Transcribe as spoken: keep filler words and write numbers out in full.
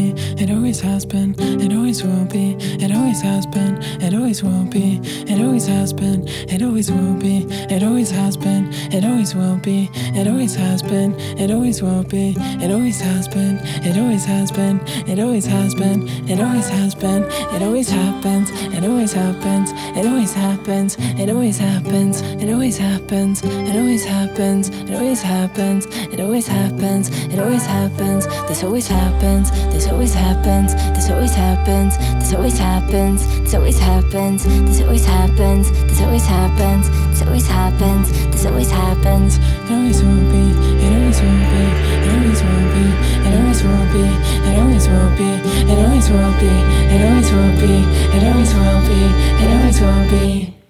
be, it always has been, it always will be, it always has been, it always will be, it always has been, it always will be, it always has been, it always will be, it always has been, it always will be, it always has been, it always has been, it always has been, it always has been, it always happens, it always happens, it always happens, it always happens, it always happens, it always happens, it always happens, it always happens, it always happens, this always happens, this always happens, this always happens, this always happens, this always happens, this always happens, this always happens, this always happens, this always happens, it always will be, it always will be, it always will be, it always will be, it always will be, it always will be, it always will be, it always will be, it always will be.